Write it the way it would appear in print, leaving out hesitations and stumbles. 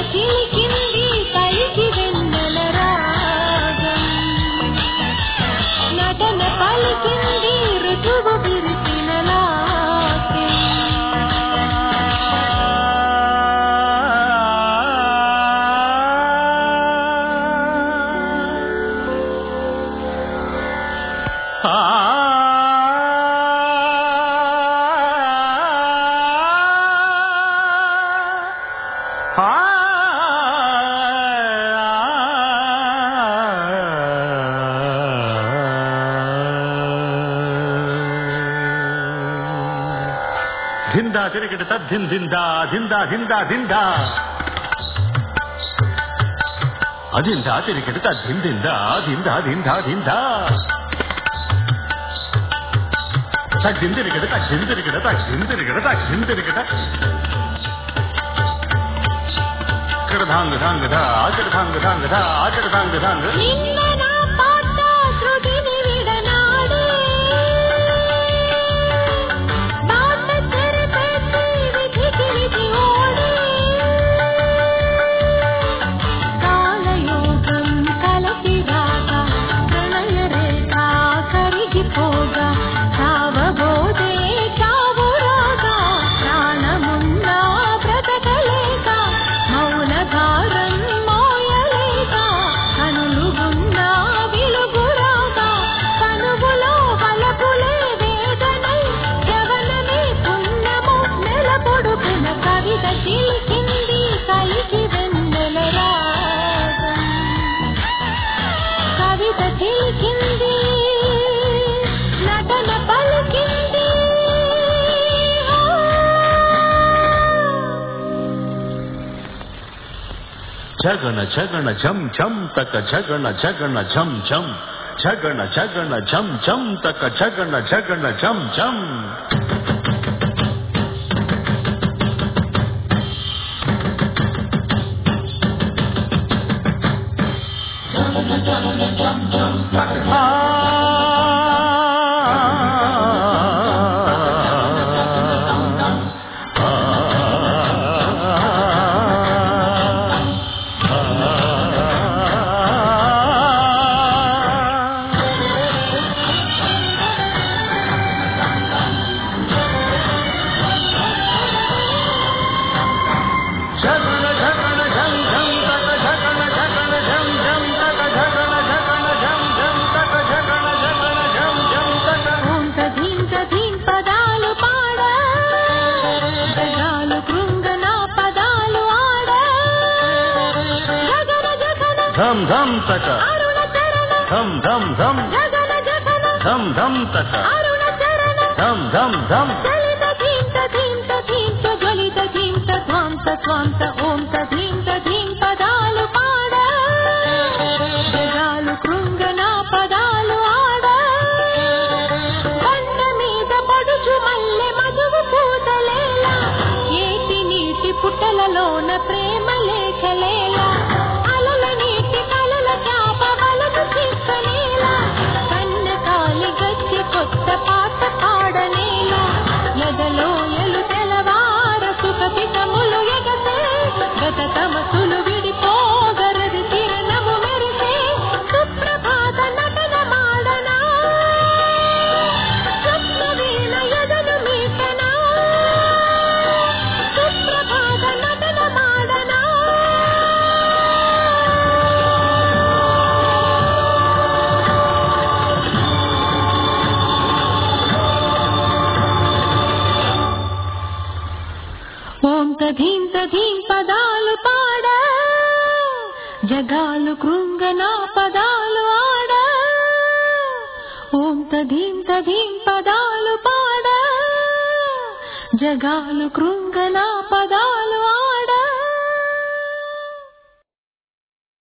చిలికింది పలికి వెన్నెల రాగం నటన పలికింది ఋతువు విరిసిన లాక్యం ధిందా తిరిగిట తద్ధిందా ధిందా ధిందా ధిందా అధిందా తిరిగిట తద్ధిందా ధిందా ధిందా ధిందా తగ్గిందిరిగిట తగ్గిందిరిగిట తగ్గిందిరిగిట తగ్గిందిరిగిట కడధాంగ ధాంగ ధా ఆచడధాంగ ధాంగ ధా ఆచడధాంగ ధాంగ జగణ జగణ ఝం ఝం తక జగణ జగణ ఝం ఝం జగణ జగణ ఝం ఝం తక జగణ జగణ ఝం ఝం ధం ధం తక ధం ధం ధం ధం ధం తక ధం ధం ధం ఓం తధీం తధీం పదాలు పాడ జగాలు కృంగన పదాలు ఆడ కొండ మీద పడుచు మల్లె మధువు పూతలేలా ఏటి నీటి పుట్టలలోన ప్రేమ లేఖలేలా అలల నీటి కలల చాప వలపు చిక్కనేలా కన్న కాలి గచ్చి కొత్త పాట పాడనేలా ఎదలో ఎలు తెలవార సుఖపితములు ఎగసే గత తమసులు విడిపోగరది కిరణము మెరిసే సుప్రభాత నటన మాడనా స్వప్నవీణ ఎదను మీటనా సుప్రభాత నటన మాడనా ఓం తధీం తధీం పదాలు పాడ జగాలు కృంగన పదాలు ఆడ ఓం తధీం తధీం పదాలు పాడ జగాలు కృంగన పదాలు ఆడ